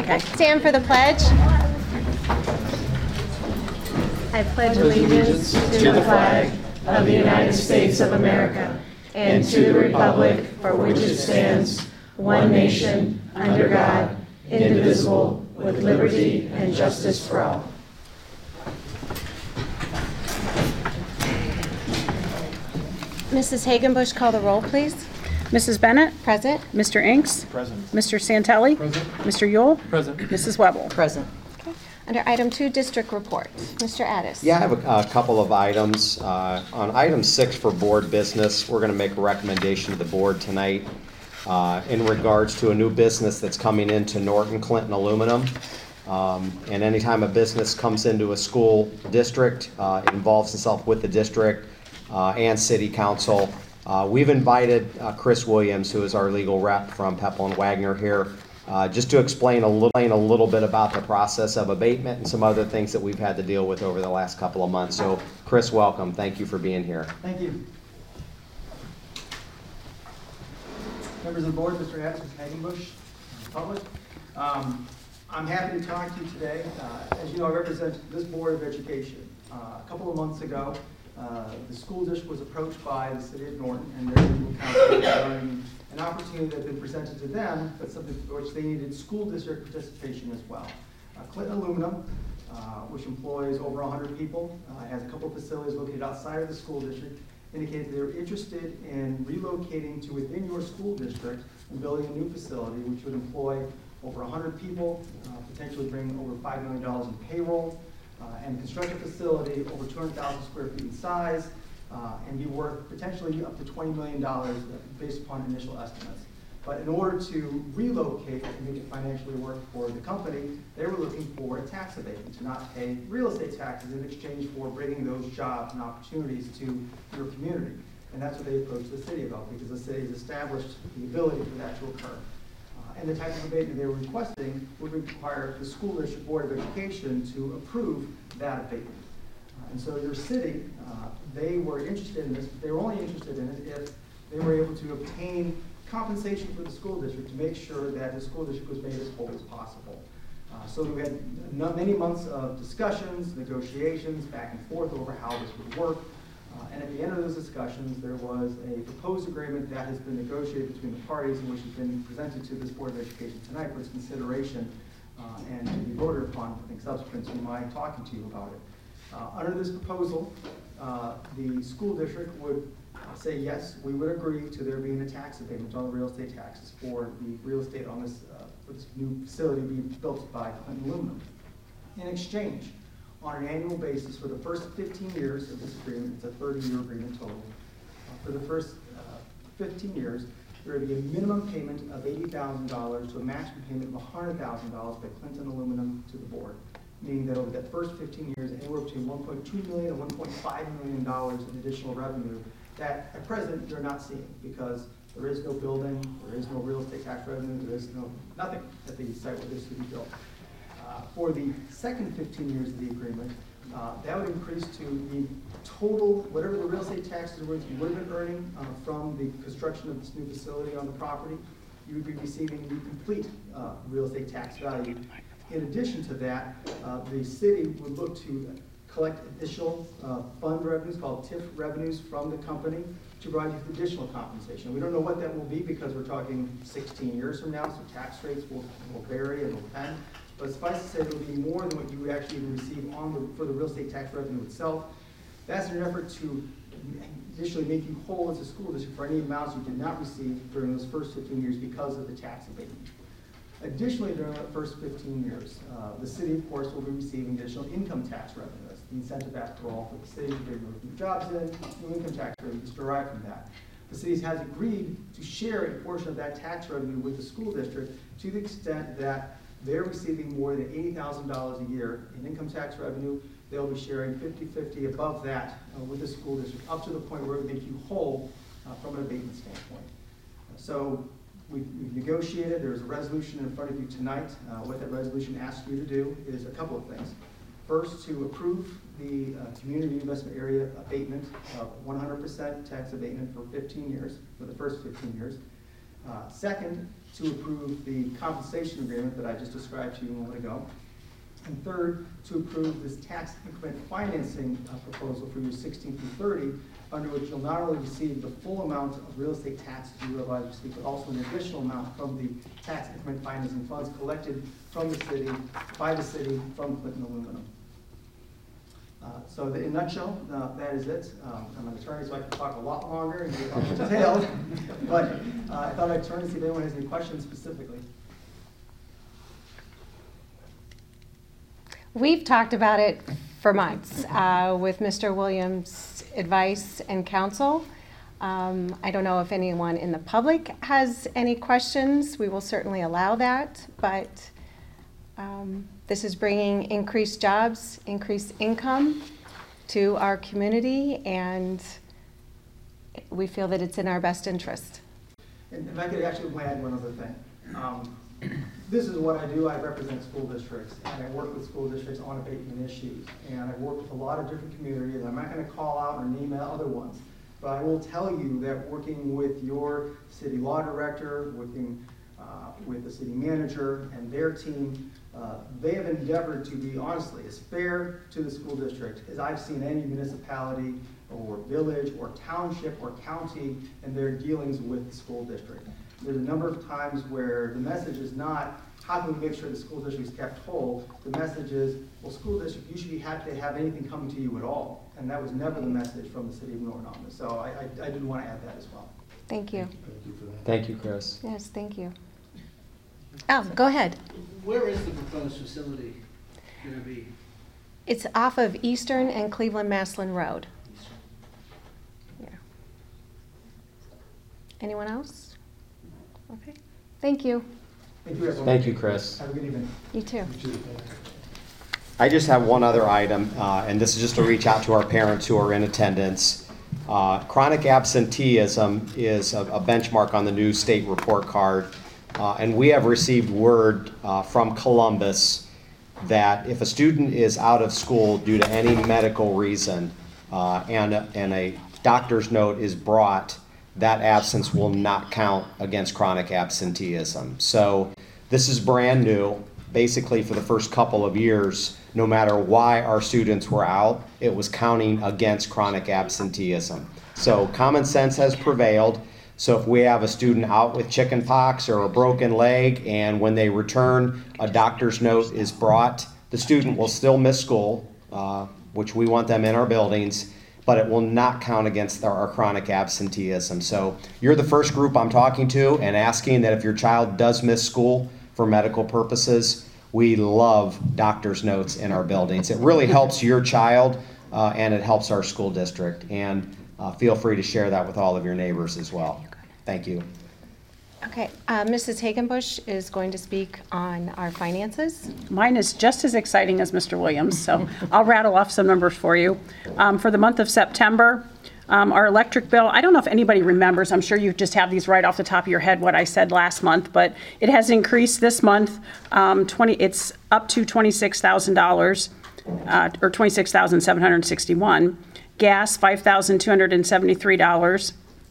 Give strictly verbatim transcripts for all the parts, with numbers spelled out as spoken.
Okay. Stand for the pledge. I pledge allegiance to the flag of the United States of America and to the republic for which it stands, one nation, under God, indivisible, with liberty and justice for all. Missus Hagenbush, call the roll, please. Missus Bennett? Present. Mister Inks? Present. Mister Santelli? Present. Mister Yule? Present. Missus Webble? Present. Okay. Under item two, district report. Mister Addis. Yeah, I have a, a couple of items. Uh, on item six for board business, we're going to make a recommendation to the board tonight uh, in regards to a new business that's coming into Norton Clinton Aluminum. Um, and anytime a business comes into a school district, uh, it involves itself with the district uh, and city council. Uh, we've invited uh, Chris Williams, who is our legal rep from Pepple and Wagner here, uh, just to explain a little, a little bit about the process of abatement and some other things that we've had to deal with over the last couple of months. So, Chris, welcome. Thank you for being here. Thank you. Members of the board, Mister Addis, Mister Hagenbush, public. Um, I'm happy to talk to you today. Uh, as you know, I represent this Board of Education. Uh, a couple of months ago, Uh, the school district was approached by the city of Norton and their legal counsel regarding an opportunity that had been presented to them, but something for which they needed school district participation as well. Uh, Clinton Aluminum, uh, which employs over one hundred people, uh, has a couple of facilities located outside of the school district, indicated they were interested in relocating to within your school district and building a new facility which would employ over one hundred people, uh, potentially bring over five million dollars in payroll, Uh, and construct a facility over two hundred thousand square feet in size uh, and be worth potentially up to twenty million dollars based upon initial estimates. But in order to relocate and make it financially work for the company, they were looking for a tax abatement to not pay real estate taxes in exchange for bringing those jobs and opportunities to your community. And that's what they approached the city about, because the city has established the ability for that to occur. And the type of abatement they were requesting would require the school district board of education to approve that abatement. Uh, and so your city, uh, they were interested in this, but they were only interested in it if they were able to obtain compensation for the school district to make sure that the school district was made as whole as possible. Uh, so we had many months of discussions, negotiations, back and forth over how this would work. Uh, and at the end of those discussions, there was a proposed agreement that has been negotiated between the parties and which has been presented to this Board of Education tonight for its consideration uh, and to be voted upon, I think, subsequent to my talking to you about it. Uh, under this proposal, uh, the school district would say, yes, we would agree to there being a tax abatement on the real estate taxes for the real estate on this, uh, for this new facility being built by Clinton Aluminum. In exchange, on an annual basis for the first fifteen years of this agreement, it's a thirty-year agreement total. Uh, for the first uh, fifteen years, there would be a minimum payment of eighty thousand dollars to a maximum payment of one hundred thousand dollars by Clinton Aluminum to the board, meaning that over that first fifteen years, anywhere between one point two million dollars and one point five million dollars in additional revenue that at present you're not seeing, because there is no building, there is no real estate tax revenue, there is no nothing at the site where this would be built. Uh, for the second fifteen years of the agreement, uh, that would increase to the total, whatever the real estate taxes were you would have been earning uh, from the construction of this new facility on the property. You would be receiving the complete uh, real estate tax value. In addition to that, uh, the city would look to collect additional uh, fund revenues, called T I F revenues, from the company to provide you with additional compensation. We don't know what that will be because we're talking sixteen years from now, so tax rates will, will vary and will depend. But suffice to say, it will be more than what you would actually receive on the, for the real estate tax revenue itself. That's in an effort to initially make you whole as a school district for any amounts you did not receive during those first fifteen years because of the tax abatement. Additionally, during the first fifteen years, uh, the city, of course, will be receiving additional income tax revenue. That's the incentive, after all, for the city to bring new jobs in, new income tax revenue is derived from that. The city has agreed to share a portion of that tax revenue with the school district to the extent that they're receiving more than eighty thousand dollars a year in income tax revenue. They'll be sharing fifty fifty above that uh, with the school district, up to the point where it would make you whole uh, from an abatement standpoint. Uh, so we've, we've negotiated. There's a resolution in front of you tonight. Uh, what that resolution asks you to do is a couple of things. First, to approve the uh, community investment area abatement of one hundred percent tax abatement for fifteen years, for the first fifteen years. Uh, Second, to approve the compensation agreement that I just described to you a moment ago. And third, to approve this tax increment financing uh, proposal for years sixteen through thirty, under which you'll not only receive the full amount of real estate taxes you will otherwise receive, but also an additional amount from the tax increment financing funds collected from the city, by the city, from Clinton Aluminum. Uh, so the, in a nutshell, uh, that is it. Um, I'm an attorney, so I can talk a lot longer and get a lot more detailed. But uh, I thought I'd turn to see if anyone has any questions specifically. We've talked about it for months uh, with Mister Williams' advice and counsel. Um, I don't know if anyone in the public has any questions. We will certainly allow that, but um, this is bringing increased jobs, increased income to our community, and we feel that it's in our best interest. And if I could actually add one other thing. Um, This is what I do. I represent school districts, and I work with school districts on abatement issues. And I work with a lot of different communities. I'm not going to call out or name other ones, but I will tell you that working with your city law director, working uh, with the city manager and their team, uh, they have endeavored to be, honestly, as fair to the school district as I've seen any municipality or village or township or county in their dealings with the school district. There's a number of times where the message is not, how can we make sure the school district is kept whole? The message is, well, school district, you should be happy to have anything coming to you at all. And that was never the message from the city of Norton on this. So I, I, I did want to add that as well. Thank you. Thank you for that. Thank you, Chris. Yes, thank you. Oh, go ahead. Where is the proposed facility going to be? It's off of Eastern and Cleveland Maslin Road. Yeah. Anyone else? Okay. Thank you. Thank you, everyone. Thank you, Chris. Have a good evening. You too. I just have one other item, uh, and this is just to reach out to our parents who are in attendance. Uh, chronic absenteeism is a, a benchmark on the new state report card, uh, and we have received word uh, from Columbus that if a student is out of school due to any medical reason uh, and, a, and a doctor's note is brought, that absence will not count against chronic absenteeism. So this is brand new. Basically, for the first couple of years, no matter why our students were out, it was counting against chronic absenteeism. So common sense has prevailed. So if we have a student out with chicken pox or a broken leg, and when they return, a doctor's note is brought, the student will still miss school, uh, which we want them in our buildings, but it will not count against our, our chronic absenteeism. So you're the first group I'm talking to and asking that if your child does miss school for medical purposes, we love doctor's notes in our buildings. It really helps your child uh, and it helps our school district. And uh, feel free to share that with all of your neighbors as well. Thank you. Okay, uh, Missus Hagenbush is going to speak on our finances. Mine is just as exciting as Mister Williams, so I'll rattle off some numbers for you. Um, For the month of September, um, our electric bill, I don't know if anybody remembers, I'm sure you just have these right off the top of your head what I said last month, but it has increased this month, um, twenty, it's up to twenty-six thousand dollars, uh, or twenty-six thousand seven hundred sixty-one. Gas, five thousand two hundred seventy-three dollars.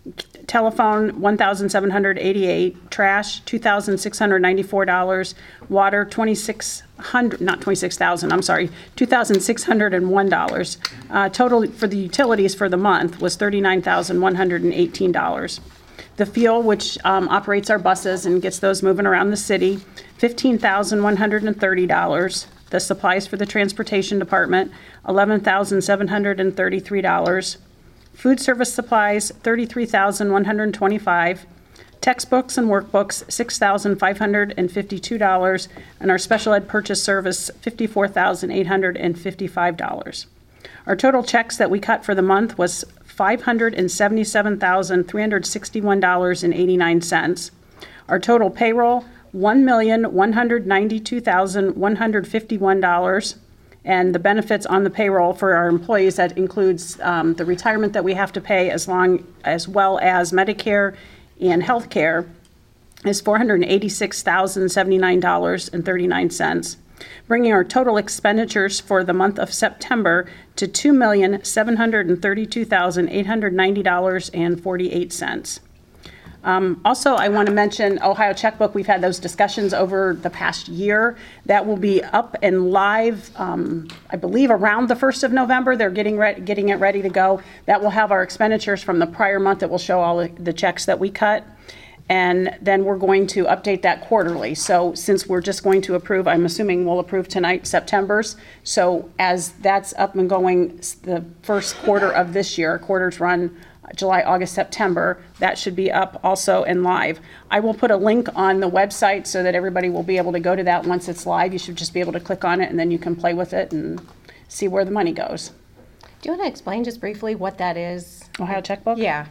Telephone, one thousand seven hundred eighty-eight dollars. Trash, two thousand six hundred ninety-four dollars. Water, twenty-six hundred, not twenty-six thousand, I'm sorry, two thousand six hundred one dollars. Uh, total for the utilities for the month was thirty-nine thousand one hundred eighteen dollars. The fuel, which um, operates our buses and gets those moving around the city, fifteen thousand one hundred thirty dollars. The supplies for the transportation department, eleven thousand seven hundred thirty-three dollars. Food service supplies, thirty-three thousand one hundred twenty-five dollars. Textbooks and workbooks, six thousand five hundred fifty-two dollars. And our special ed purchase service, fifty-four thousand eight hundred fifty-five dollars. Our total checks that we cut for the month was five hundred seventy-seven thousand three hundred sixty-one dollars and eighty-nine cents. Our total payroll, one million one hundred ninety-two thousand one hundred fifty-one dollars. And the benefits on the payroll for our employees, that includes um, the retirement that we have to pay as long as well as Medicare and health care, is four hundred eighty-six thousand seventy-nine dollars and thirty-nine cents, bringing our total expenditures for the month of September to two million seven hundred thirty-two thousand eight hundred ninety dollars and forty-eight cents. Um, Also, I want to mention Ohio Checkbook. We've had those discussions over the past year. That will be up and live, um, I believe, around the first of November. They're getting re- getting it ready to go. That will have our expenditures from the prior month. That will show all the- the checks that we cut. And then we're going to update that quarterly. So since we're just going to approve, I'm assuming we'll approve tonight, September's. So as that's up and going, s- the first quarter of this year, quarters run July, August, September, that should be up also and live. I will put a link on the website so that everybody will be able to go to that once it's live. You should just be able to click on it and then you can play with it and see where the money goes. Do you want to explain just briefly what that is? Ohio Checkbook? Yeah.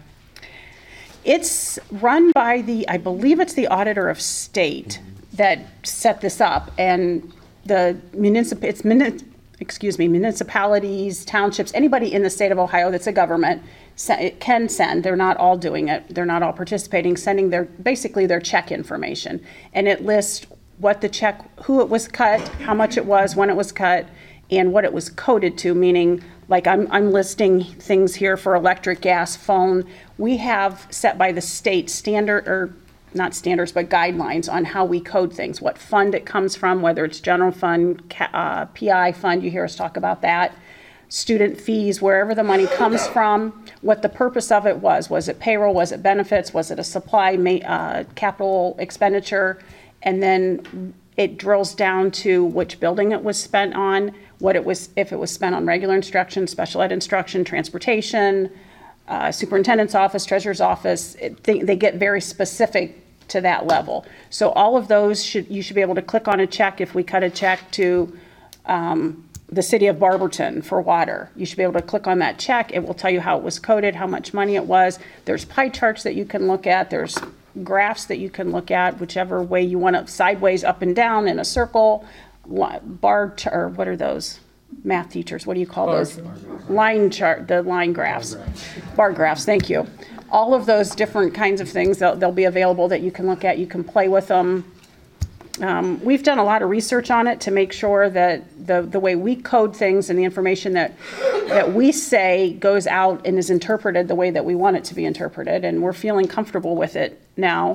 It's run by the, I believe it's the Auditor of State that set this up, and the municipal, it's muni- excuse me, municipalities, townships, anybody in the state of Ohio that's a government, se- it can send. They're not all doing it. They're not all participating, sending their, basically their check information. And it lists what the check, who it was cut, how much it was, when it was cut, and what it was coded to, meaning, like I'm, I'm listing things here for electric, gas, phone. We have set by the state standard, or not standards, but guidelines on how we code things, what fund it comes from, whether it's general fund, ca- uh, P I fund, you hear us talk about that, student fees, wherever the money comes from, what the purpose of it was. Was it payroll? Was it benefits? Was it a supply, ma- uh, capital expenditure? And then it drills down to which building it was spent on, what it was, if it was spent on regular instruction, special ed instruction, transportation, uh, superintendent's office, treasurer's office. It, they, they get very specific to that level. So all of those should, you should be able to click on a check. If we cut a check to um, the city of Barberton for water, you should be able to click on that check. It will tell you how it was coded, how much money it was. There's pie charts that you can look at. There's graphs that you can look at, whichever way you want it, sideways, up and down, in a circle, li- bar, ch- or what are those? Math teachers, what do you call those? Line chart, the line graphs. Bar graphs, thank you. All of those different kinds of things, they'll, they'll be available that you can look at, you can play with them. Um, we've done a lot of research on it to make sure that the, the way we code things and the information that, that we say goes out and is interpreted the way that we want it to be interpreted, and we're feeling comfortable with it now.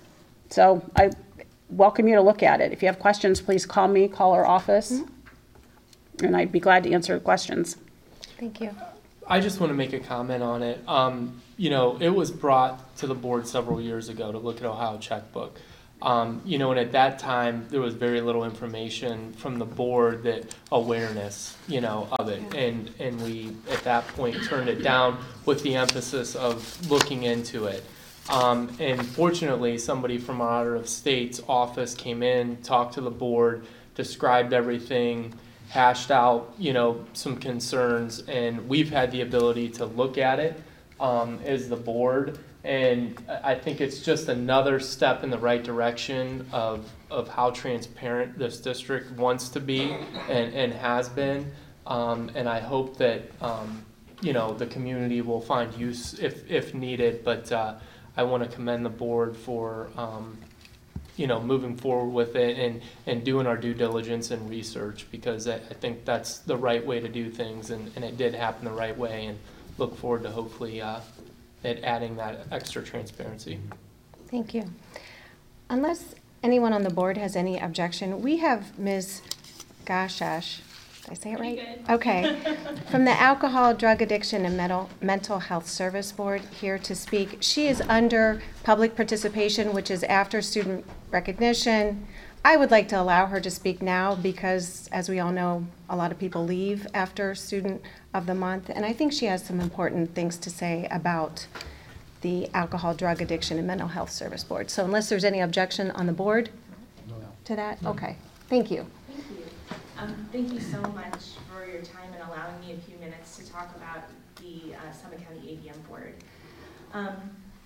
So I welcome you to look at it. If you have questions, please call me, call our office, mm-hmm. and I'd be glad to answer the questions. Thank you. I just want to make a comment on it. Um, you know, it was brought to the board several years ago to look at Ohio Checkbook. Um, you know, and at that time, there was very little information from the board that awareness, you know, of it. And, and we, at that point, turned it down with the emphasis of looking into it. Um, and fortunately, somebody from our Auditor of State's office came in, talked to the board, described everything, hashed out, you know, some concerns, and we've had the ability to look at it um, as the board. And I think it's just another step in the right direction of, of how transparent this district wants to be and, and has been. Um, and I hope that, um, you know, the community will find use if, if needed. But uh, I want to commend the board for, um, you know, moving forward with it and, and doing our due diligence and research, because I, I think that's the right way to do things. And, and it did happen the right way, and look forward to hopefully uh, at adding that extra transparency. Thank you. Unless anyone on the board has any objection, we have Miz Gashash, did I say it right? Okay. From the Alcohol, Drug Addiction, and Mental, Mental Health Service Board here to speak. She is under public participation, which is after student recognition. I would like to allow her to speak now because, as we all know, a lot of people leave after Student of the Month, and I think she has some important things to say about the Alcohol, Drug Addiction, and Mental Health Service Board. So unless there's any objection on the board no. to that? No. Okay, thank you. Thank you. Um, thank you so much for your time and allowing me a few minutes to talk about the uh, Summit County A D M Board. Um,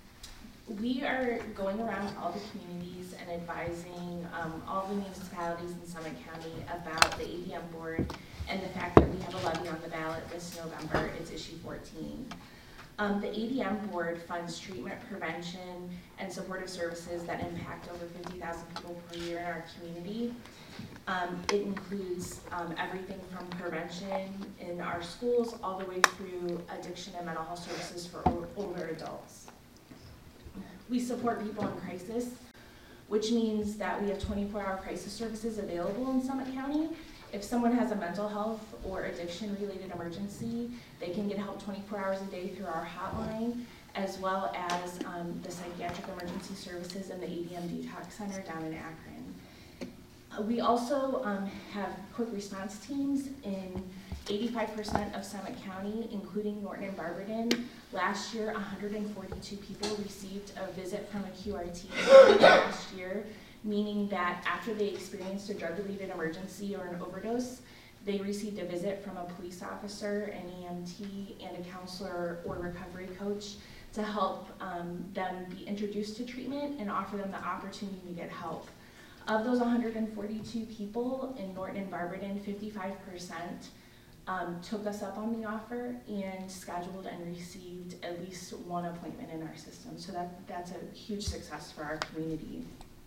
We are going around to all the communities and advising um, all the municipalities in Summit County about the A D M Board and the fact that we have a levy on the ballot this November. It's issue fourteen. Um, the A D M Board funds treatment, prevention, and supportive services that impact over fifty thousand people per year in our community. Um, it includes um, everything from prevention in our schools all the way through addiction and mental health services for older adults. we support people in crisis, which means that we have twenty-four hour crisis services available in Summit County. If someone has a mental health or addiction-related emergency, they can get help twenty-four hours a day through our hotline, as well as um, the psychiatric emergency services and the A D M Detox Center down in Akron. Uh, we also um, have quick response teams in eighty-five percent of Summit County, including Norton and Barberton. Last year, one hundred forty-two people received a visit from a Q R T last year, meaning that after they experienced a drug-related emergency or an overdose, they received a visit from a police officer, an E M T, and a counselor or recovery coach to help um, them be introduced to treatment and offer them the opportunity to get help. Of those one hundred forty-two people in Norton and Barberton, fifty-five percent um, took us up on the offer and scheduled and received at least one appointment in our system. So that, that's a huge success for our community.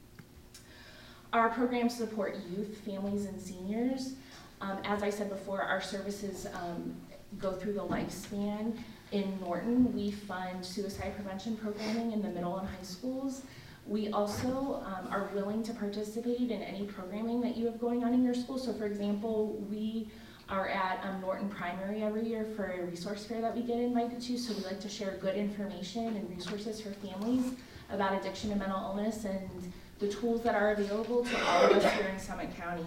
Our programs support youth, families, and seniors. Um, as I said before, our services um, go through the lifespan. In Norton, we fund suicide prevention programming in the middle and high schools. We also um, are willing to participate in any programming that you have going on in your school. So for example, we are at um, Norton Primary every year for a resource fair that we get invited to. So we like to share good information and resources for families about addiction and mental illness and the tools that are available to all of us here in Summit County.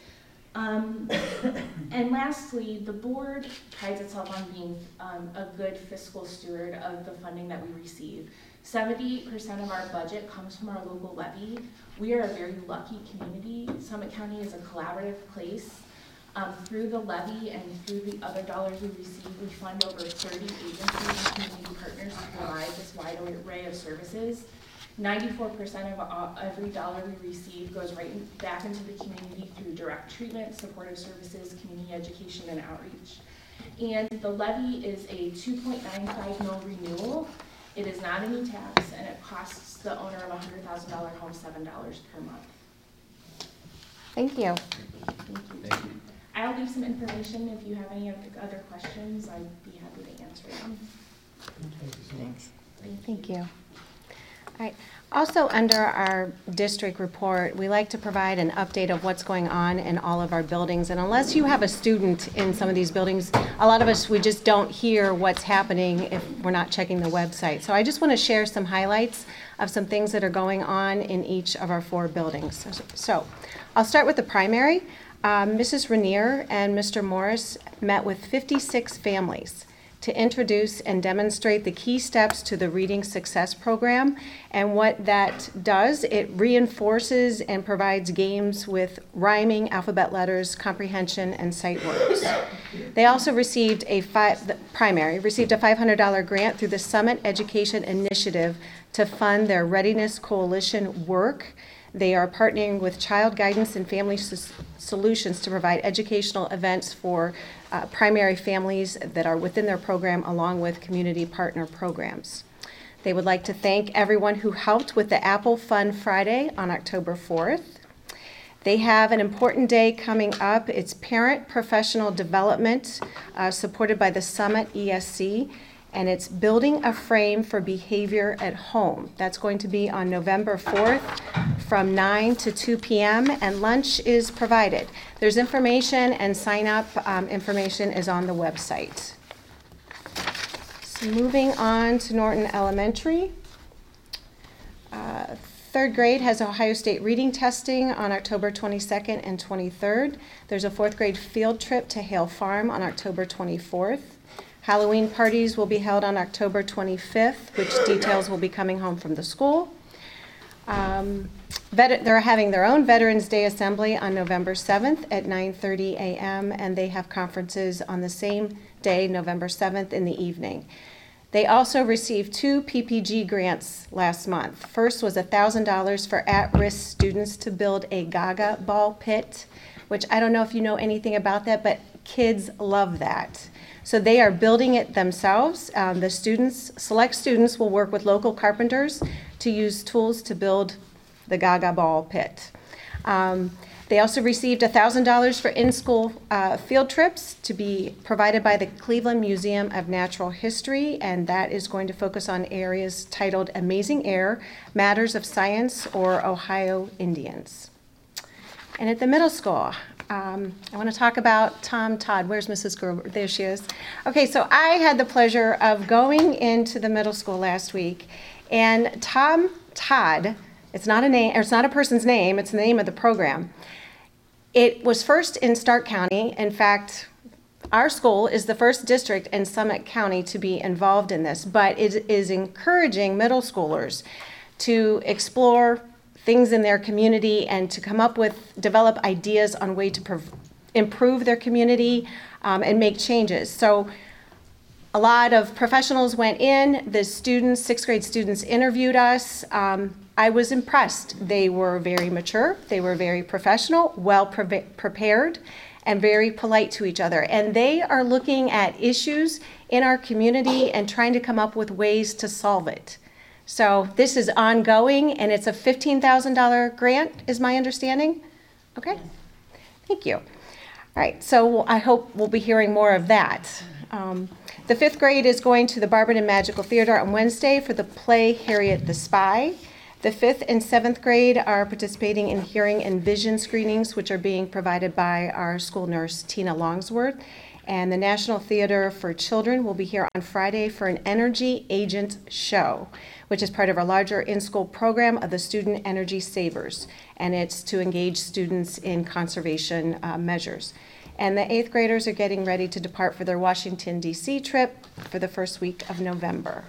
Um, and lastly, the board prides itself on being um, a good fiscal steward of the funding that we receive. seventy percent of our budget comes from our local levy. We are a very lucky community. Summit County is a collaborative place. Um, through the levy and through the other dollars we receive, we fund over thirty agencies and community partners to provide this wide array of services. ninety-four percent of all, every dollar we receive goes right in, back into the community through direct treatment, supportive services, community education, and outreach. And the levy is a two point nine five mil renewal. It is not a new tax, and it costs the owner of a one hundred thousand dollar home seven dollars per month. Thank you. Thank you. Thank you. I'll leave some information. If you have any other questions, I'd be happy to answer them. Thanks. Thank you. All right. Also, under our district report, we like to provide an update of what's going on in all of our buildings. And unless you have a student in some of these buildings, a lot of us, we just don't hear what's happening if we're not checking the website. So I just want to share some highlights of some things that are going on in each of our four buildings. So, so I'll start with the primary. Um, Missus Rainier and Mister Morris met with fifty-six families to introduce and demonstrate the key steps to the Reading Success Program. And what that does, it reinforces and provides games with rhyming, alphabet letters, comprehension, and sight words. They also received a five, the primary, received a five hundred dollar grant through the Summit Education Initiative to fund their Readiness Coalition work. They are partnering with Child Guidance and Family S- Solutions to provide educational events for uh, primary families that are within their program, along with community partner programs. They would like to thank everyone who helped with the Apple Fun Friday on October fourth. They have an important day coming up. It's Parent Professional Development, uh, supported by the Summit E S C. And it's Building a Frame for Behavior at Home. That's going to be on November fourth from nine to two p.m. and lunch is provided. There's information and sign up um, information is on the website. So moving on to Norton Elementary. Uh, third grade has Ohio State reading testing on October twenty-second and twenty-third. There's a fourth grade field trip to Hale Farm on October twenty-fourth. Halloween parties will be held on October twenty-fifth, which details will be coming home from the school. Um, vet- they're having their own Veterans Day Assembly on November seventh at nine thirty a.m., and they have conferences on the same day, November seventh, in the evening. They also received two P P G grants last month. First was one thousand dollars for at-risk students to build a Gaga ball pit, which I don't know if you know anything about that, but kids love that. So they are building it themselves. Um, the students, select students will work with local carpenters to use tools to build the Gaga ball pit. Um, They also received one thousand dollars for in-school uh, field trips to be provided by the Cleveland Museum of Natural History, and that is going to focus on areas titled Amazing Air, Matters of Science, or Ohio Indians. And at the middle school, um, I want to talk about Tom Todd. Where's Missus Gerber? There she is. Okay, so I had the pleasure of going into the middle school last week, and Tom Todd, it's not a name, or it's not a person's name, it's the name of the program. It was first in Stark County. In fact, our school is the first district in Summit County to be involved in this, but it is encouraging middle schoolers to explore things in their community and to come up with, develop ideas on way to prov- improve their community um, and make changes. So a lot of professionals went in, the students, sixth grade students interviewed us. Um, I was impressed. They were very mature, they were very professional, well pre- prepared, and very polite to each other. And they are looking at issues in our community and trying to come up with ways to solve it. So this is ongoing, and it's a fifteen thousand dollars grant, is my understanding? Okay, thank you. All right, so I hope we'll be hearing more of that. Um, the fifth grade is going to the Barberton Magical Theater on Wednesday for the play Harriet the Spy. The fifth and seventh grade are participating in hearing and vision screenings, which are being provided by our school nurse, Tina Longsworth. And the National Theater for Children will be here on Friday for an Energy Agent Show, which is part of our larger in-school program of the Student Energy Savers. And it's to engage students in conservation uh, measures. And the eighth graders are getting ready to depart for their Washington, D C trip for the first week of November.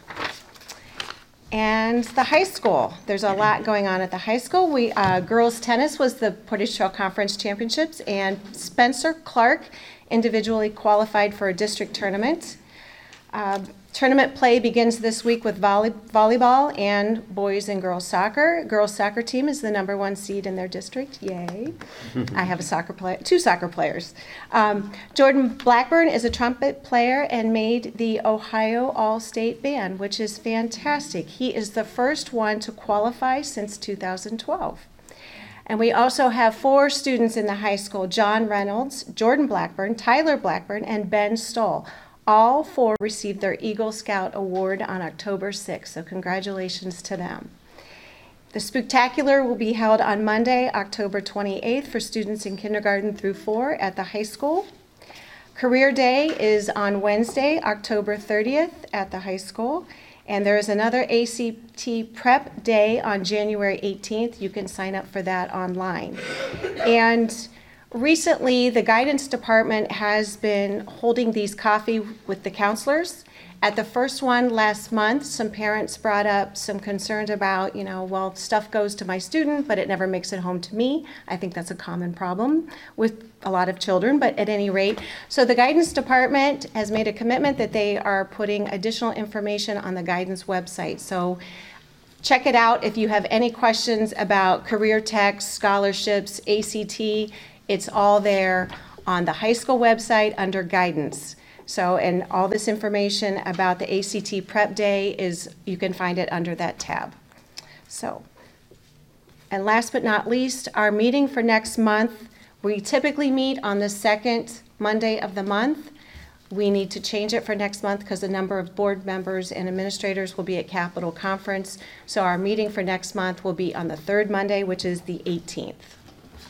And the high school, there's a lot going on at the high school. We uh, girls tennis was the Portage Trail Conference Championships, and Spencer Clark individually qualified for a district tournament. Uh, tournament play begins this week with volley- volleyball and boys and girls soccer. Girls soccer team is the number one seed in their district. Yay! I have a soccer player, two soccer players. Um, Jordan Blackburn is a trumpet player and made the Ohio All-State Band, which is fantastic. He is the first one to qualify since two thousand twelve. And we also have four students in the high school: John Reynolds, Jordan Blackburn, Tyler Blackburn, and Ben Stoll. All four received their Eagle Scout Award on October sixth, so congratulations to them. The Spooktacular will be held on Monday, October twenty-eighth, for students in kindergarten through four at the high school. Career Day is on Wednesday, October thirtieth, at the high school. And there is another A C T Prep Day on January eighteenth. You can sign up for that online. And recently, the guidance department has been holding these coffee with the counselors. At the first one last month, some parents brought up some concerns about, you know, well, stuff goes to my student, but it never makes it home to me. I think that's a common problem with a lot of children, but at any rate. So the guidance department has made a commitment that they are putting additional information on the guidance website. So check it out if you have any questions about career tech, scholarships, A C T. It's all there on the high school website under guidance. So, and all this information about the A C T Prep Day is, you can find it under that tab. So, and last but not least, our meeting for next month, we typically meet on the second Monday of the month. We need to change it for next month because a number of board members and administrators will be at Capitol Conference. So our meeting for next month will be on the third Monday, which is the eighteenth.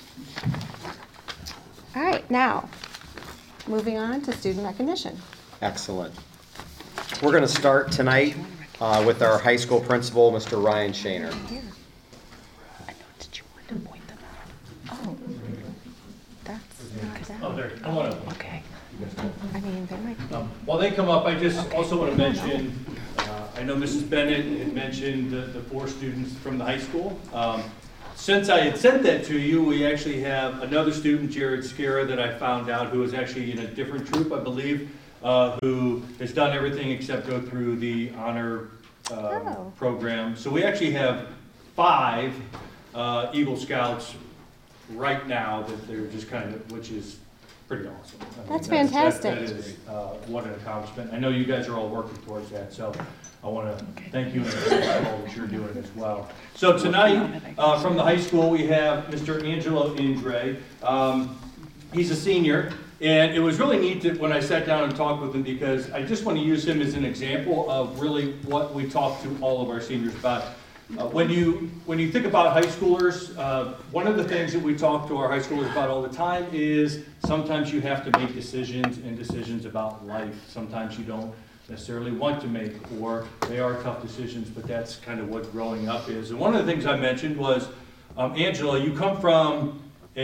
All right, now, moving on to student recognition. Excellent. We're going to start tonight uh, with our high school principal, Mister Ryan Shaner. Here. I know, did you want to point them out? Oh, that's not them. Oh, there, come on up. Okay. I mean, they might. Um, While they come up, I just also want to mention, uh, I know Missus Bennett had mentioned the, the four students from the high school. Um, Since I had sent that to you, we actually have another student, Jared Scara, that I found out who is actually in a different troop, I believe, uh, who has done everything except go through the honor um, Oh. program. So we actually have five uh, Eagle Scouts right now that they're just kind of, which is pretty awesome. I mean, That's that- fantastic. That is, uh, what an accomplishment. I know you guys are all working towards that, so I want to thank you and for all that you're doing as well. So tonight, uh, from the high school, we have Mister Angelo Indre. Um, he's a senior, and it was really neat that when I sat down and talked with him, because I just want to use him as an example of really what we talk to all of our seniors about. Uh, when you when you think about high schoolers, uh, one of the things that we talk to our high schoolers about all the time is sometimes you have to make decisions and decisions about life. Sometimes you don't necessarily want to make, or they are tough decisions, but that's kind of what growing up is. And one of the things I mentioned was, um, Angela, you come from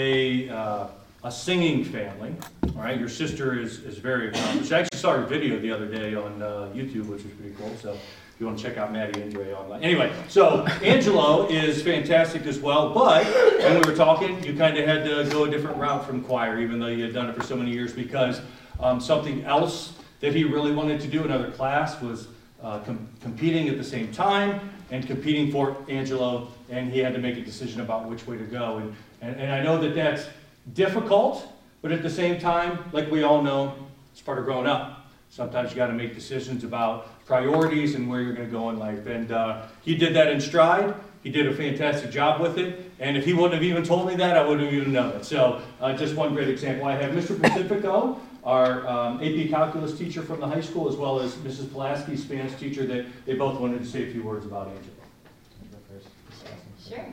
a uh, a singing family, all right? Your sister is is very accomplished. I actually saw her video the other day on uh, YouTube, which was pretty cool. So if you want to check out Maddie Indre online. Anyway, so Angelo is fantastic as well, but when we were talking, you kind of had to go a different route from choir, even though you had done it for so many years, because um, something else that he really wanted to do, another class, was uh, com competing at the same time and competing for Angelo, and he had to make a decision about which way to go. And, and, and I know that that's difficult, but at the same time, like we all know, it's part of growing up. Sometimes you got to make decisions about priorities and where you're going to go in life. And uh, he did that in stride. He did a fantastic job with it. And if he wouldn't have even told me that, I wouldn't have even known it. So uh, just one great example. I have Mister Pacifico, our um, A P Calculus teacher from the high school, as well as Missus Pulaski, Spanish teacher, that they both wanted to say a few words about Angela. Sure.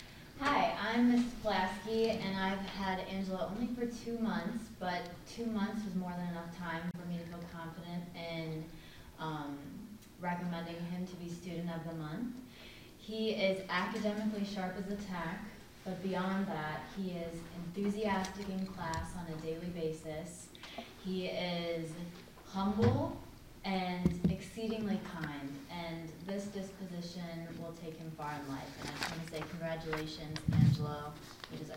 Hi, I'm Miz Pulaski, and I've had Angela only for two months, but two months was more than enough time for me to feel confident in um, recommending him to be Student of the Month. He is academically sharp as a tack, but beyond that, he is enthusiastic in class on a daily basis. He is humble and exceedingly kind, and this disposition will take him far in life. And I just want to say congratulations, Angelo. You deserve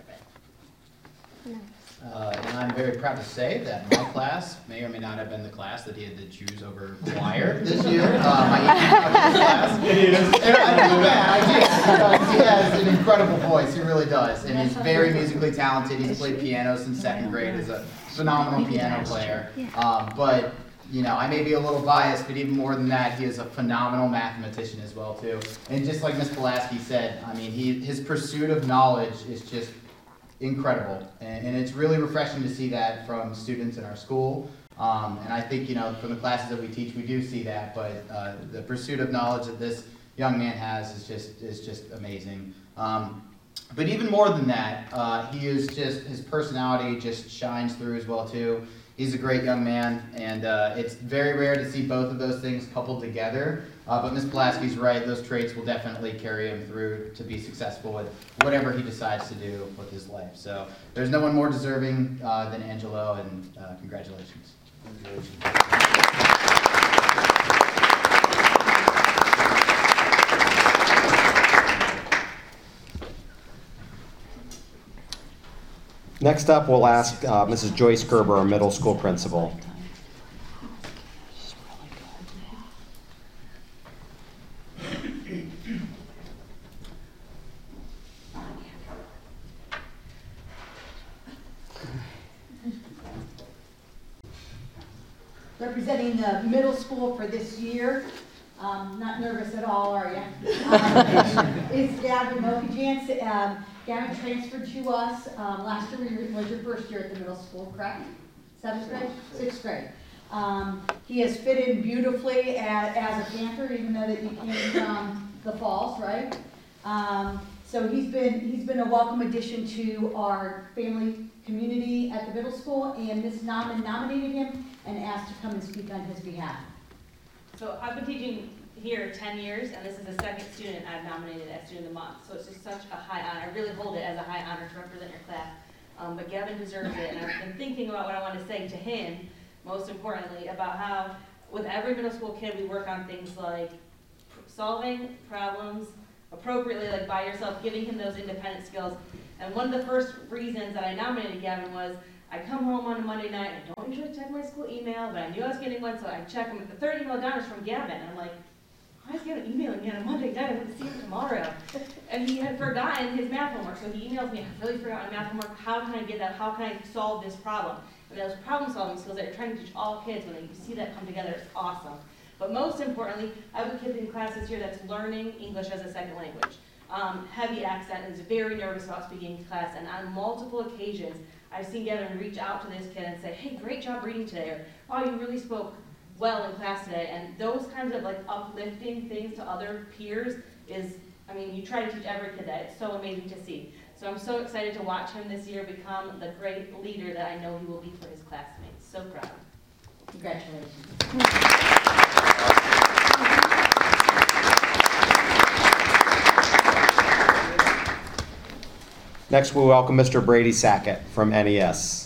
it. Uh, and I'm very proud to say that my class may or may not have been the class that he had to choose over choir this year. Uh, my class. It is. And I feel bad. I do. Because he has an incredible voice. He really does. And he's very musically talented. He's played piano since second grade. He's a phenomenal piano player. Um, but you know, I may be a little biased, but even more than that, he is a phenomenal mathematician as well, too. And just like Miz Pulaski said, I mean, he, his pursuit of knowledge is just incredible. And, and it's really refreshing to see that from students in our school. Um, and I think, you know, from the classes that we teach, we do see that. But uh, the pursuit of knowledge that this young man has is just, is just amazing. Um, but even more than that, uh, he is just, his personality just shines through as well, too. He's a great young man, and uh, it's very rare to see both of those things coupled together. Uh, but Miz Pulaski's right; those traits will definitely carry him through to be successful with whatever he decides to do with his life. So there's no one more deserving uh, than Angelo, and uh, congratulations. Congratulations. Next up, we'll ask uh, Missus Joyce Gerber, our middle school principal. Representing the middle school for this year, um, not nervous at all, are you? Um, is Gavin Mokajans. Um, Gavin transferred to us um, last year. Was your first year at the middle school, correct? Seventh grade, sixth grade. Um, he has fit in beautifully as, as a Panther, even though that he came from the Falls, right? Um, so he's been he's been a welcome addition to our family community at the middle school, and Miz Nauman nominated him and asked to come and speak on his behalf. So I've been teaching here ten years, and this is the second student I've nominated as Student of the Month. So it's just such a high honor. I really hold it as a high honor to represent your class. Um, but Gavin deserves it, and I've been thinking about what I want to say to him, most importantly, about how with every middle school kid we work on things like solving problems appropriately, like by yourself, giving him those independent skills. And one of the first reasons that I nominated Gavin was I come home on a Monday night, I don't usually check my school email, but I knew I was getting one, so I check them. The third email down is from Gavin, and I'm like, why is Gavin emailing me on a Monday night? I want to see him tomorrow. And he had forgotten his math homework, so he emails me, I've really forgotten math homework. How can I get that? How can I solve this problem? And those problem-solving skills that you're trying to teach all kids, when you see that come together, it's awesome. But most importantly, I have a kid in class this year that's learning English as a second language. Um, heavy accent, and is very nervous about speaking in class, and on multiple occasions, I've seen Gavin reach out to this kid and say, hey, great job reading today, or oh, you really spoke well in class today. And those kinds of like uplifting things to other peers is, I mean, you try to teach every kid that. It's so amazing to see. So I'm so excited to watch him this year become the great leader that I know he will be for his classmates. So proud. Congratulations. Next, we welcome Mister Brady Sackett from N E S.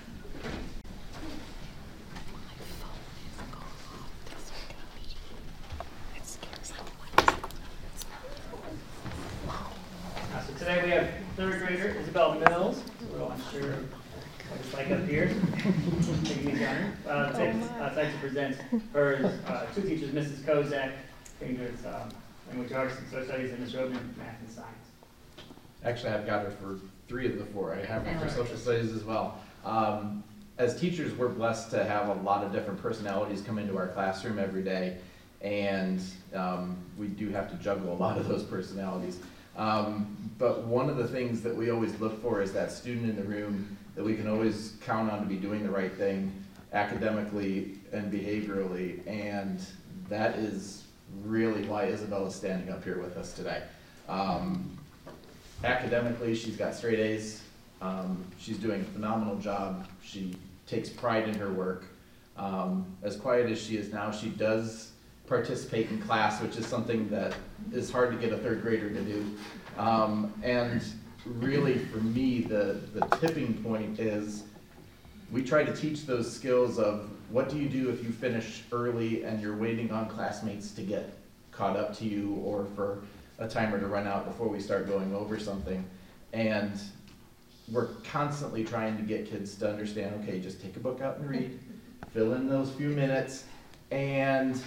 Uh, so today we have third grader Isabel Mills. A little unsure what it's like up here. Taking me down. Uh, today, uh, I'd like to present her uh, two teachers, Missus Kozak, English, um, language arts and social studies, and Miz Robin, math and science. Actually, I've got her for three of the four. I have her for social studies as well. Um, as teachers, we're blessed to have a lot of different personalities come into our classroom every day, and um, we do have to juggle a lot of those personalities. Um, but one of the things that we always look for is that student in the room that we can always count on to be doing the right thing academically and behaviorally, and that is really why Isabel is standing up here with us today. Um, Academically, she's got straight A's. Um, she's doing a phenomenal job. She takes pride in her work. Um, as quiet as she is now, she does participate in class, which is something that is hard to get a third grader to do. Um, and really, for me, the, the tipping point is we try to teach those skills of what do you do if you finish early and you're waiting on classmates to get caught up to you, or for a timer to run out before we start going over something. And we're constantly trying to get kids to understand, okay, just take a book out and read, fill in those few minutes, and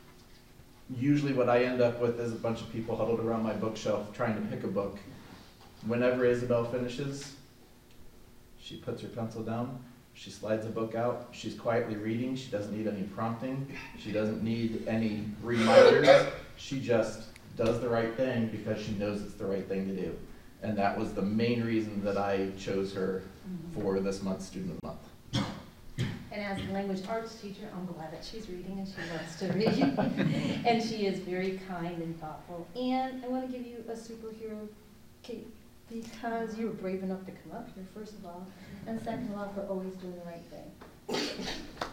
usually what I end up with is a bunch of people huddled around my bookshelf trying to pick a book. Whenever Isabel finishes, she puts her pencil down, she slides a book out, she's quietly reading, she doesn't need any prompting, she doesn't need any reminders, she just does the right thing because she knows it's the right thing to do. And that was the main reason that I chose her for this month's Student of the Month. And as a language arts teacher, I'm glad that she's reading and she loves to read. And she is very kind and thoughtful. And I want to give you a superhero cape because you were brave enough to come up here, first of all. And second of all, for always doing the right thing.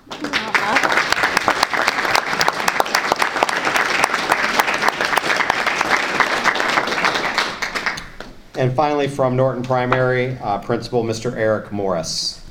And finally, from Norton Primary, uh, Principal Mister Eric Morris.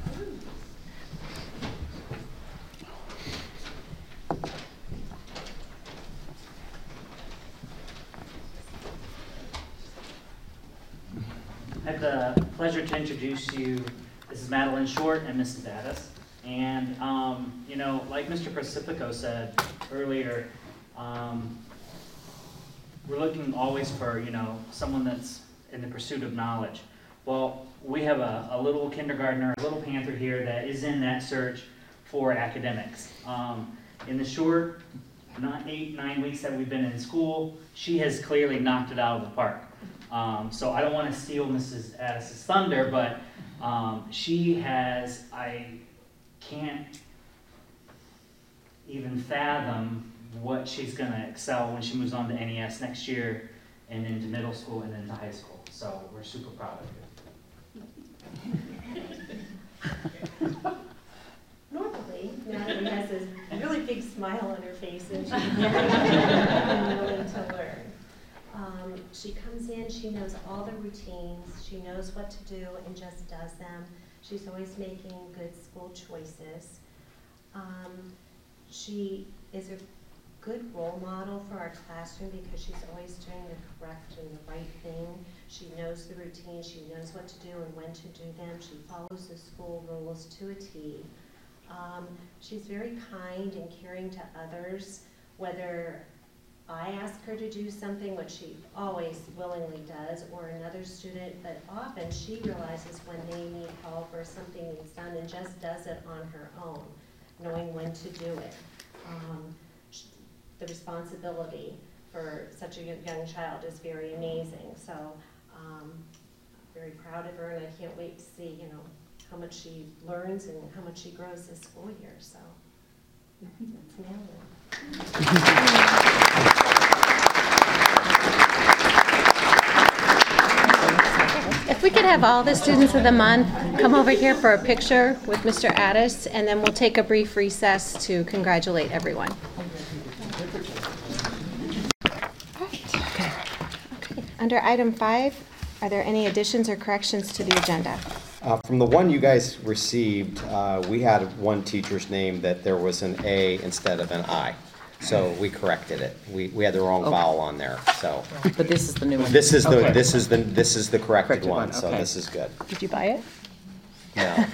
I have the pleasure to introduce you, this is Madeline Short and Missus Addis. And, um, you know, like Mister Pacifico said earlier, um, we're looking always for, you know, someone that's in the pursuit of knowledge. Well, we have a, a little kindergartner, a little Panther here that is in that search for academics. Um, in the short not eight, nine weeks that we've been in school, she has clearly knocked it out of the park. Um, so I don't want to steal Missus Addis's thunder, but um, she has, I can't even fathom what she's going to excel when she moves on to N E S next year and into middle school and into high school. So we're super proud of you. Normally, Natalie has this really big smile on her face and she's very willing to learn. Um, she comes in, she knows all the routines, she knows what to do and just does them. She's always making good school choices. Um, she is a good role model for our classroom because she's always doing the correct and the right thing. She knows the routine, she knows what to do and when to do them. She follows the school rules to a T. Um, she's very kind and caring to others, whether I ask her to do something, which she always willingly does, or another student, but often she realizes when they need help or something needs done and just does it on her own, knowing when to do it. Um, sh- the responsibility for such a young child is very amazing. So um, I'm very proud of her, and I can't wait to see, you know, how much she learns and how much she grows this school year. So that's Madeline. If we could have all the students of the month come over here for a picture with Mister Addis, and then we'll take a brief recess to congratulate everyone. Okay. Under item five, are there any additions or corrections to the agenda? Uh, From the one you guys received, uh, we had one teacher's name that there was an A instead of an I. So we corrected it. We, we had the wrong Okay. vowel on there, so. But this is the new one? This is the, Okay. this is the, this is the corrected Corrected one, one, so okay. this is good. Did you buy it? No.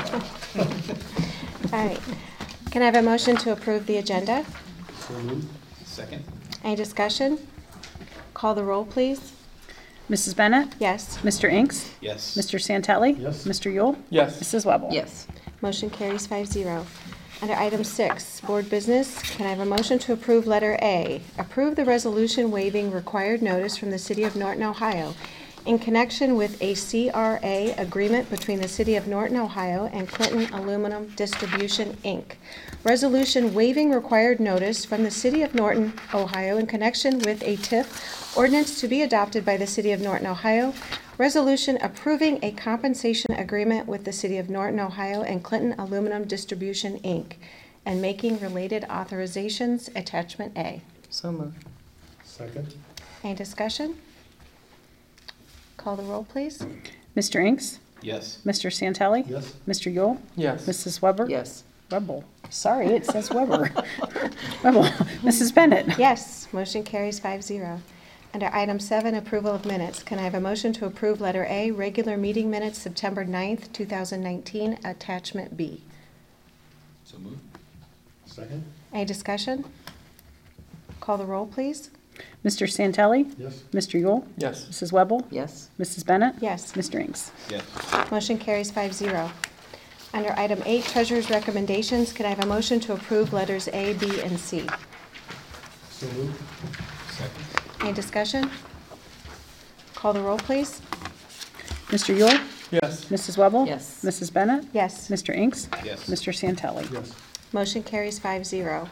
All right. Can I have a motion to approve the agenda? Second. Any discussion? Call the roll, please. Missus Bennett? Yes. Mister Inks? Yes. Mister Santelli? Yes. Mister Yule? Yes. Missus Webble? Yes. Motion carries five zero. Under item six, board business, can I have a motion to approve letter A? Approve the resolution waiving required notice from the City of Norton, Ohio in connection with a C R A agreement between the City of Norton, Ohio and Clinton Aluminum Distribution, Incorporated. Resolution waiving required notice from the City of Norton, Ohio in connection with a T I F ordinance to be adopted by the City of Norton, Ohio. Resolution approving a compensation agreement with the City of Norton, Ohio and Clinton Aluminum Distribution, Incorporated, and making related authorizations, attachment A. So moved. Second. Any discussion? Call the roll, please. Mister Inks? Yes. Mister Santelli? Yes. Mister Yule? Yes. Missus Weber? Yes. Webble. Sorry, it says Weber. Webble. Missus Bennett? Yes, motion carries five zero. Under item seven, approval of minutes. Can I have a motion to approve letter A, regular meeting minutes, September ninth, two thousand nineteen, attachment B? So moved. Second. Any discussion? Call the roll, please. Mister Santelli? Yes. Mister Yule? Yes. Missus Webble? Yes. Missus Bennett? Yes. Mister Inks? Yes. Motion carries five zero. Under item eight, treasurer's recommendations. Can I have a motion to approve letters A, B, and C? So moved. Second. Any discussion? Call the roll, please. Mister Yule? Yes. Missus Webble? Yes. Missus Bennett? Yes. Mister Inks? Yes. Mister Santelli? Yes. Motion carries five zero.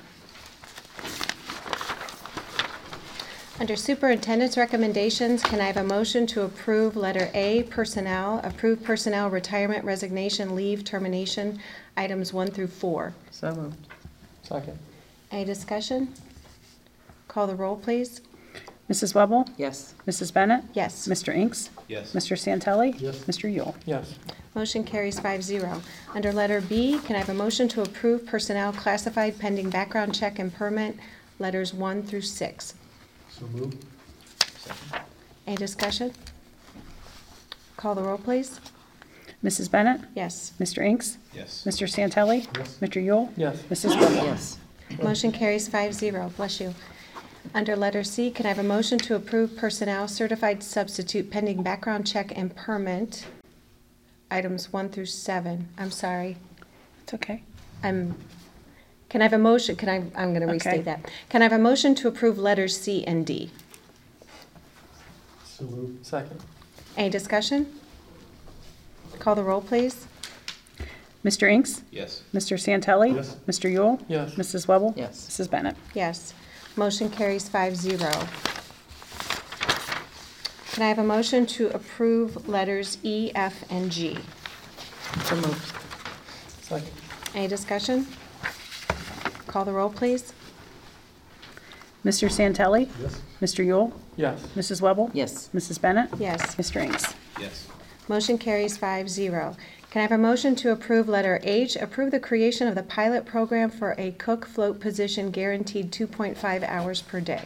Under superintendent's recommendations, can I have a motion to approve letter A, personnel, approve personnel retirement, resignation, leave, termination, items one through four? So moved. Second. Any discussion? Call the roll, please. Missus Webble? Yes. Missus Bennett? Yes. Mister Inks? Yes. Mister Santelli? Yes. Mister Yule? Yes. Motion carries five zero. Under letter B, can I have a motion to approve personnel classified pending background check and permit, letters one through six? So moved. Second. Any discussion? Call the roll, please. Missus Bennett? Yes. Mister Inks? Yes. Mister Santelli? Yes. Mister Yule? Yes. Missus Webble? Yes. Motion carries five zero. Bless you. Under letter C, can I have a motion to approve personnel certified substitute pending background check and permit, items one through seven? I'm sorry. It's okay. I'm, can I have a motion? Can I, I'm going to Okay. restate that. Can I have a motion to approve letters C and D? So moved. Second. Any discussion? Call the roll, please. Mister Inks? Yes. Mister Santelli? Yes. Mister Yule? Yes. Missus Webble? Yes. Missus Bennett? Yes. Motion carries five zero. Can I have a motion to approve letters E, F, and G? So moved. Second. Any discussion? Call the roll, please. Mister Santelli? Yes. Mister Yule? Yes. Missus Webble? Yes. Missus Bennett? Yes. Mister Inks? Yes. Motion carries five zero. Can I have a motion to approve letter H, approve the creation of the pilot program for a cook float position guaranteed two point five hours per day?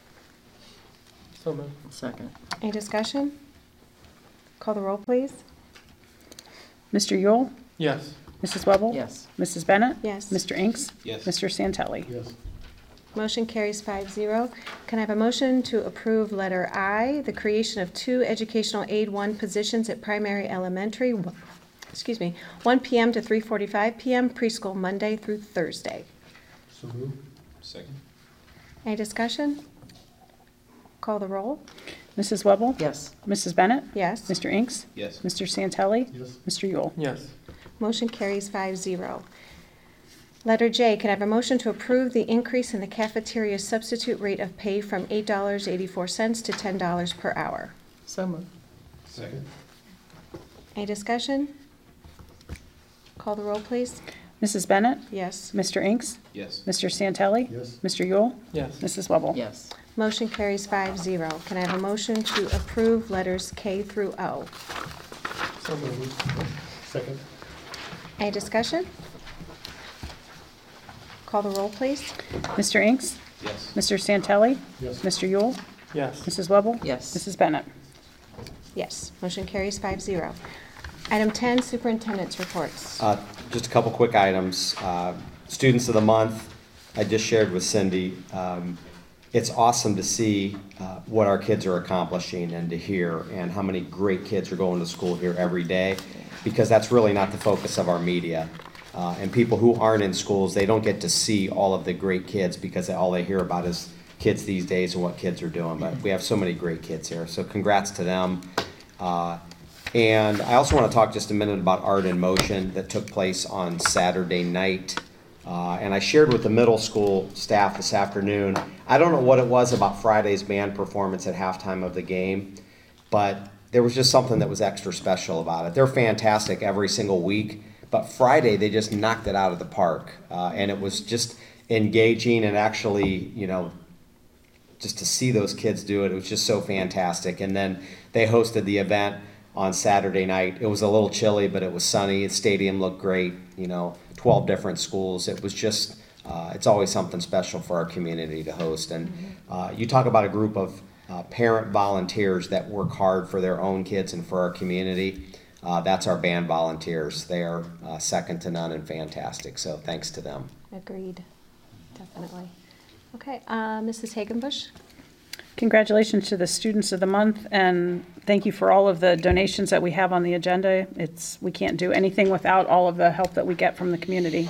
So moved. Second. Any discussion? Call the roll, please. Mister Yule? Yes. Missus Webble? Yes. Missus Bennett? Yes. Mister Inks? Yes. Mister Santelli? Yes. Motion carries five zero. Can I have a motion to approve letter I, the creation of two educational aid one positions at primary elementary, excuse me, one p m to three forty-five p m preschool Monday through Thursday? So moved. Second. Any discussion? Call the roll. Missus Webble? Yes. Missus Bennett? Yes. Mister Inks? Yes. Mister Santelli? Yes. Mister Yule? Yes. Motion carries five zero. Letter J, can I have a motion to approve the increase in the cafeteria substitute rate of pay from eight dollars and eighty-four cents to ten dollars per hour? So moved. Second. Any discussion? Call the roll, please. Missus Bennett? Yes. Mister Inks? Yes. Mister Santelli? Yes. Mister Yule? Yes. Missus Webble? Yes. Motion carries five zero. Can I have a motion to approve letters K through O? So moved. Second. Any discussion? Call the roll, please. Mister Inks? Yes. Mister Santelli? Yes. Mister Yule? Yes. Missus Webble? Yes. Missus Bennett? Yes. Motion carries five zero. Item ten, superintendent's reports. Uh, Just a couple quick items. Uh, Students of the month, I just shared with Cindy. Um, It's awesome to see uh, what our kids are accomplishing and to hear, and how many great kids are going to school here every day, because that's really not the focus of our media. Uh, And people who aren't in schools, they don't get to see all of the great kids, because all they hear about is kids these days and what kids are doing. But we have so many great kids here, so congrats to them. Uh, And I also want to talk just a minute about Art in Motion that took place on Saturday night. Uh, and I shared with the middle school staff this afternoon. I don't know what it was about Friday's band performance at halftime of the game, but there was just something that was extra special about it. They're fantastic every single week, but Friday they just knocked it out of the park. Uh, and it was just engaging, and actually, you know, just to see those kids do it, it was just so fantastic. And then they hosted the event on Saturday night. It was a little chilly, but it was sunny. The stadium looked great, you know, twelve different schools. It was just, uh, it's always something special for our community to host. And uh, you talk about a group of uh, parent volunteers that work hard for their own kids and for our community. Uh, that's our band volunteers. They are uh, second to none and fantastic. So thanks to them. Agreed. Definitely. Okay, uh, Missus Hagenbusch? Congratulations to the students of the month, and thank you for all of the donations that we have on the agenda. It's, we can't do anything without all of the help that we get from the community.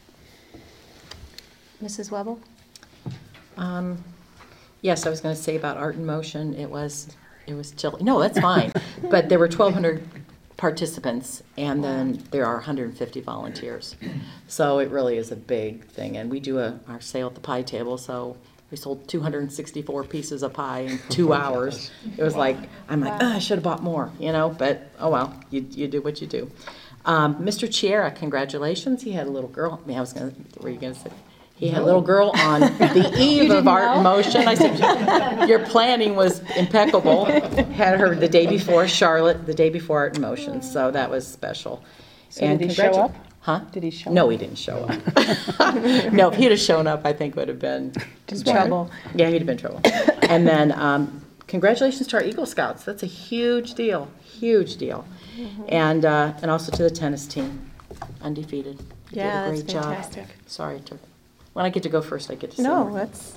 Missus Webble? Um, yes, I was going to say about Art in Motion, it was, it was chilly. No, that's fine. But there were twelve hundred participants, and then there are one hundred fifty volunteers. So it really is a big thing. And we do a, our sale at the pie table, so we sold two hundred sixty-four pieces of pie in two hours. It was like, I'm like, oh, I should have bought more, you know, but oh well, you, you do what you do. Um, Mister Chiara, congratulations. He had a little girl. I mean, I was going to, what were you going to say? He had a little girl on the eve of Art in Motion. I said, your planning was impeccable. Had her the day before, Charlotte, the day before Art in Motion, so that was special. So did he show congratu- up? Huh? Did he show No, up? he didn't show up. No, if he'd have shown up, I think would have been Just trouble. Yeah, he'd have been trouble. And then, um, congratulations to our Eagle Scouts. That's a huge deal, huge deal. Mm-hmm. And uh, and also to the tennis team, undefeated. You Yeah, did a that's great job. fantastic. Sorry to. When I get to go first, I get to say No, more. that's.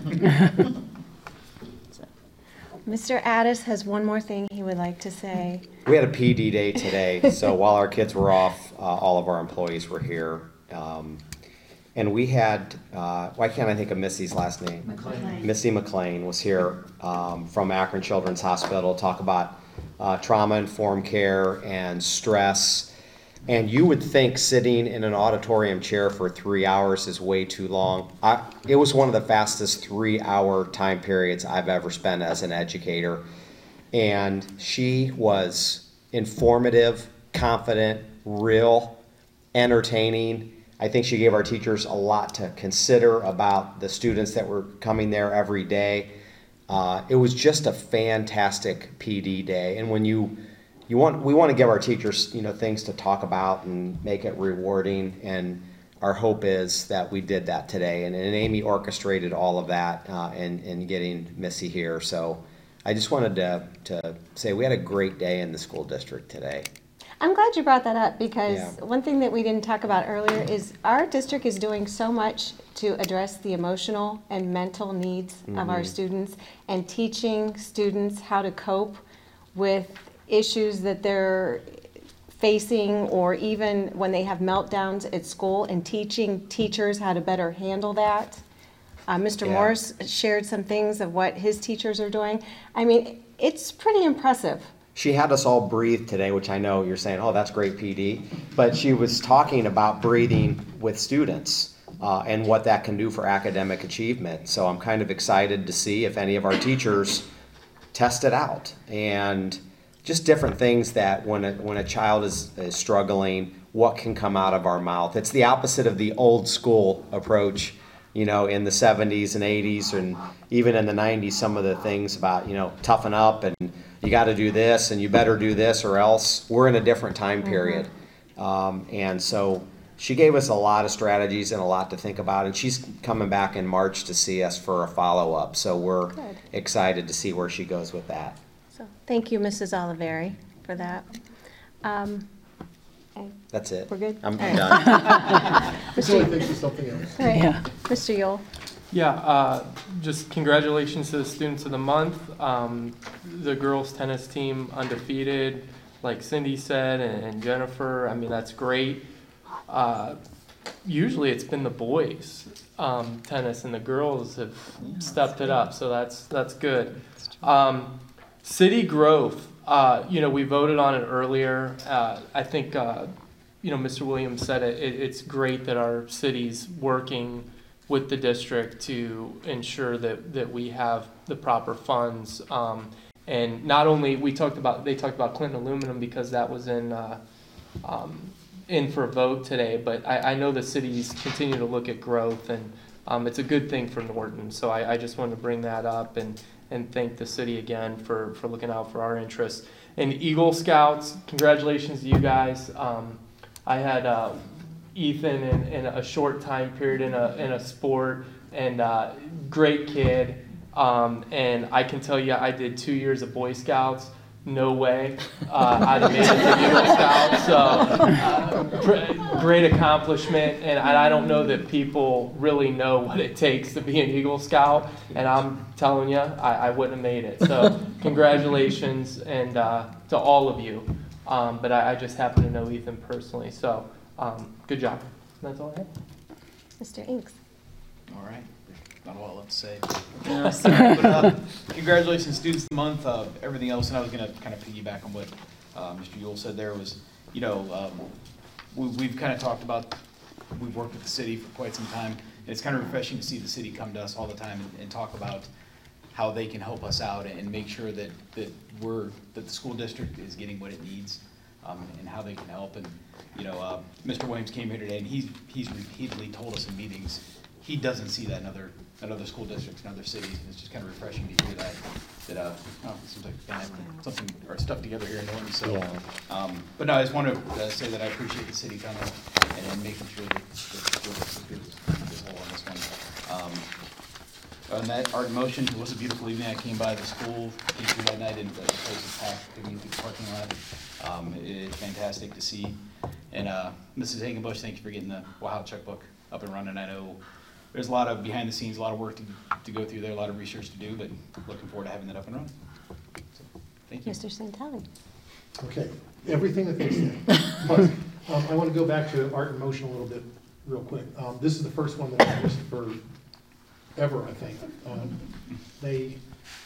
Mister Addis has one more thing he would like to say. We had a P D day today, so while our kids were off, uh, all of our employees were here. Um, and we had, uh, why can't I think of Missy's last name? McLean. Missy McLean was here um, from Akron Children's Hospital, talk about uh, trauma-informed care and stress. And you would think sitting in an auditorium chair for three hours is way too long. I, it was one of the fastest three-hour time periods I've ever spent as an educator. And she was informative, confident, real, entertaining. I think she gave our teachers a lot to consider about the students that were coming there every day. Uh, it was just a fantastic P D day. And when you You want, we want to give our teachers, you know, things to talk about and make it rewarding, and our hope is that we did that today. And, and Amy orchestrated all of that uh, in, in getting Missy here. So I just wanted to, to say we had a great day in the school district today. I'm glad you brought that up because Yeah. one thing that we didn't talk about earlier is our district is doing so much to address the emotional and mental needs of our Mhm. students and teaching students how to cope with issues that they're facing or even when they have meltdowns at school and teaching teachers how to better handle that. Uh, Mister Yeah. Morris shared some things of what his teachers are doing. I mean, it's pretty impressive. She had us all breathe today, which I know you're saying, oh, that's great, P D. But she was talking about breathing with students uh, and what that can do for academic achievement. So I'm kind of excited to see if any of our teachers test it out. And just different things that when a, when a child is, is struggling, what can come out of our mouth. It's the opposite of the old school approach, you know, in the seventies and eighties and even in the nineties, some of the things about, you know, toughen up and you got to do this and you better do this or else. We're in a different time period. Um, and so she gave us a lot of strategies and a lot to think about. And she's coming back in March to see us for a follow-up. So we're Good. excited to see where she goes with that. So thank you, Missus Oliveri, for that. Um, okay. That's it. We're good? I'm All right. done. Mister Thanks for something else. All right. Yeah. Mister Yule. Yeah, uh, just congratulations to the students of the month. Um, the girls tennis team undefeated, like Cindy said, and, and Jennifer. I mean, that's great. Uh, usually it's been the boys um, tennis, and the girls have stepped it up, so that's that's good. Um, city growth. Uh, you know, we voted on it earlier. Uh, I think uh, you know, Mister Williams said it, it. It's great that our city's working with the district to ensure that, that we have the proper funds. Um, and not only, we talked about, they talked about Clinton Aluminum because that was in, uh, um, in for a vote today, but I, I know the cities continue to look at growth and um, it's a good thing for Norton. So I, I just wanted to bring that up and, and thank the city again for, for looking out for our interests. And Eagle Scouts, congratulations to you guys. Um, I had, uh, Ethan in, in a short time period in a in a sport and uh, great kid um, and I can tell you I did two years of Boy Scouts. No way uh, I'd have made it to Eagle Scouts. So uh, great accomplishment and I don't know that people really know what it takes to be an Eagle Scout and I'm telling you I, I wouldn't have made it. So congratulations and uh, to all of you. Um, but I, I just happen to know Ethan personally. So. Um, good job. That's all I have. Mister Inks. All right. Not a lot left to say. Yeah. But, uh, congratulations, Students of the Month. Uh, everything else, and I was going to kind of piggyback on what uh, Mister Yule said there was, you know, um, we, we've kind of talked about, we've worked with the city for quite some time. And it's kind of refreshing to see the city come to us all the time and, and talk about how they can help us out and make sure that, that we're, that the school district is getting what it needs. Um, and how they can help. And, you know, uh, Mister Williams came here today and he's, he's repeatedly told us in meetings, he doesn't see that in other, in other school districts and other cities. And it's just kind of refreshing to hear that, that, uh, oh, it seems like we have something, or stuff together here in Norton. So, Yeah. um, but no, I just want to uh, say that I appreciate the city coming and, and making sure that, that the school district is whole on this one. Um, On that art in motion, it was a beautiful evening. I came by the school, came through that night, and the place was packed, took me through the parking lot. Um, it's fantastic to see. And uh, Missus Hagenbush, thank you for getting the Wow checkbook up and running. I know there's a lot of behind the scenes, a lot of work to, to go through there, a lot of research to do, but looking forward to having that up and running. So, thank you. Mister Santelli. Okay, everything that they said. But um, I want to go back to Art in Motion a little bit real quick. Um, this is the first one that I've missed for ever, I think. Um, they,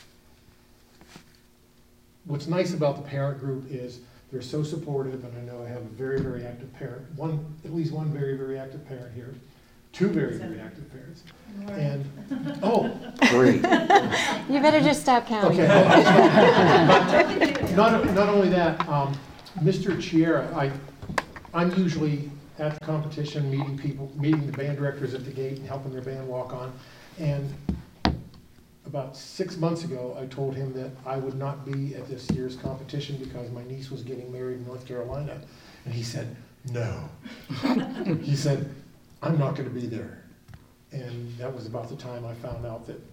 what's nice about the parent group is they're so supportive, and I know I have a very, very active parent, one, at least one very, very active parent here, two very, very active parents, and, oh. Three. You better just stop counting. Okay. But not, not only that, um, Mister Chiera, I, I'm usually at the competition, meeting people, meeting the band directors at the gate and helping their band walk on. And about six months ago, I told him that I would not be at this year's competition because my niece was getting married in North Carolina. And he said, no. He said, I'm not going to be there. And that was about the time I found out that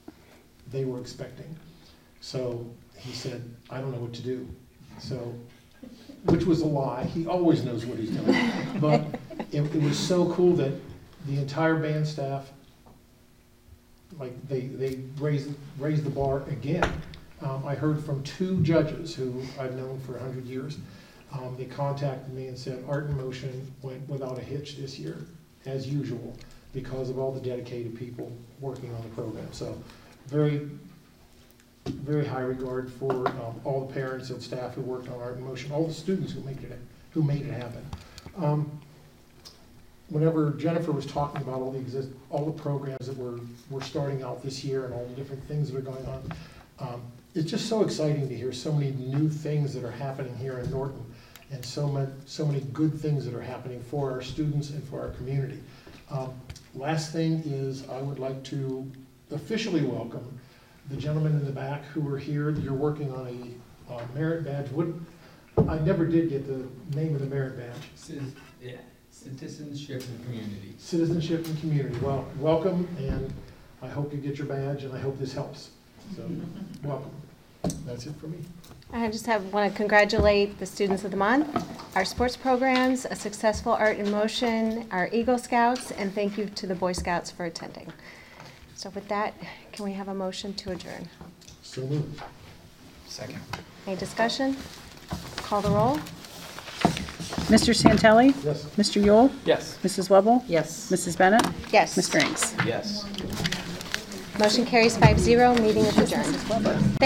they were expecting. So he said, I don't know what to do. So which was a lie. He always knows what he's doing. But it, it was so cool that the entire band staff, like, they, they raised, raised the bar again. Um, I heard from two judges who I've known for a hundred years. Um, they contacted me and said, Art in Motion went without a hitch this year, as usual, because of all the dedicated people working on the program. So very, very high regard for um, all the parents and staff who worked on Art in Motion, all the students who made it, who made it happen. Um, whenever Jennifer was talking about all the exist, all the programs that we're, we're starting out this year and all the different things that are going on, um, it's just so exciting to hear so many new things that are happening here in Norton, and so many, so many good things that are happening for our students and for our community. Um, last thing is I would like to officially welcome the gentlemen in the back who are here. You're working on a uh, merit badge. What, I never did get the name of the merit badge. Citiz- yeah, Citizenship and Community. Citizenship and Community. Well, welcome, and I hope you get your badge, and I hope this helps. So, welcome. That's it for me. I just have want to congratulate the students of the month, our sports programs, a successful Art in Motion, our Eagle Scouts, and thank you to the Boy Scouts for attending. So with that, can we have a motion to adjourn? So moved. Second. Any discussion? Call the roll. Mister Santelli? Yes. Mister Yule? Yes. Missus Webble? Yes. Missus Bennett? Yes. Mister Inks? Yes. Motion carries five zero. Meeting is adjourned.